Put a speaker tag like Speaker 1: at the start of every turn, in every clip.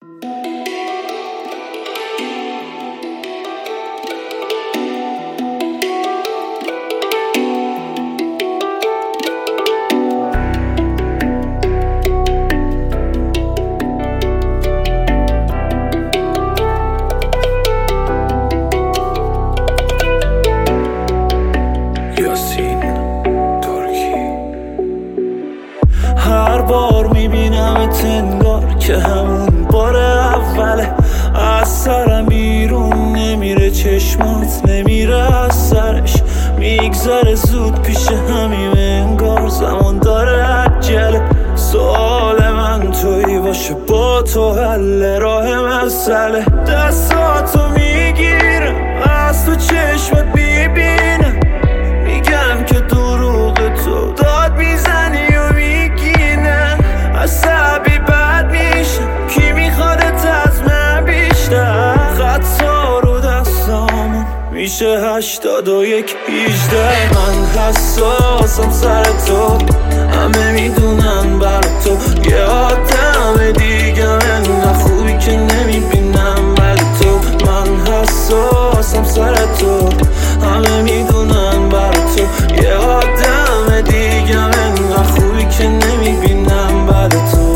Speaker 1: هر بار میبینمت انگار که همون بار اوله، از سرم بیرون نمیره، چشمات نمیره از سرش، میگذره زود پیش همیم، انگار زمان داره عجله. سوال من تویی باشه، با تو حل راه مسئله، دستاتو میگیرم از تو چشمت میبینم، میگم که دروغ تو داد میزنی و میگینه، عصبی بد میشم کی میخوادت از من بیشتر، خطا رو دستامون میشه 81 18. من حساسم سر تو، همه میدونن بر تو، یه آدم دیگه انقدر خوبی که نمیبینم بر تو. من حساسم سر تو، همه میدونن بر تو، یه آدم دیگه انقدر خوبی که نمیبینم بر تو.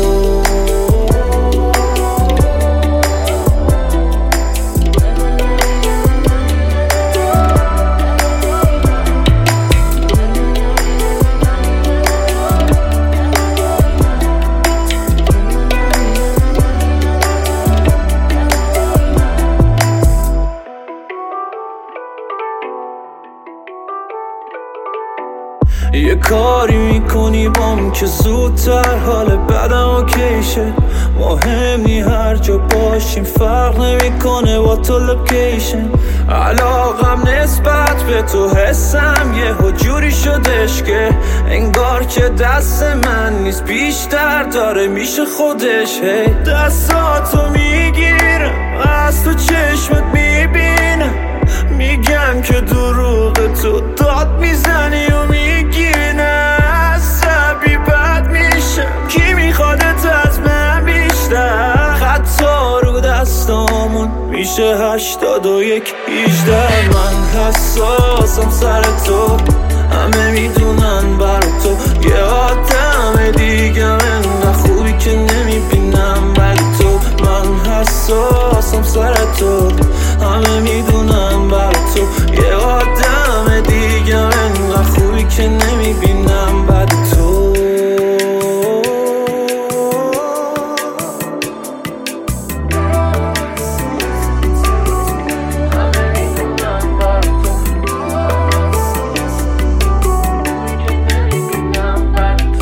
Speaker 1: یه کاری میکنی بام که زودتر حال بدم اوکی شه، مهم نی هر جا باشیم فرق نمیکنه با تو لوکیشن، علاقم نسبت به تو حسم یه جوری شدش که انگار که دست من نیست، بیشتر داره میشه خودش. دستاتو میگیرم از تو چشمت میبینم، میگم که دروغ تو داد میزنی و میگینه، عصبی بد میشم کی میخوادت از من بیشتر، خطا رو دستامون میشه 81 18. من حساسم سر تو، همه میدونن بر تو، یه آدم دیگه انقدر خوبی که نمیبینم بر تو. من حساسم سر تو، همه میدونن بر تو، یه آدم دیگه انقدر خوبی که نمیبینم بر تو.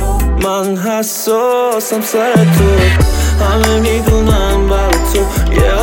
Speaker 1: من حساسم سر تو، همه میدونن بر تو، یه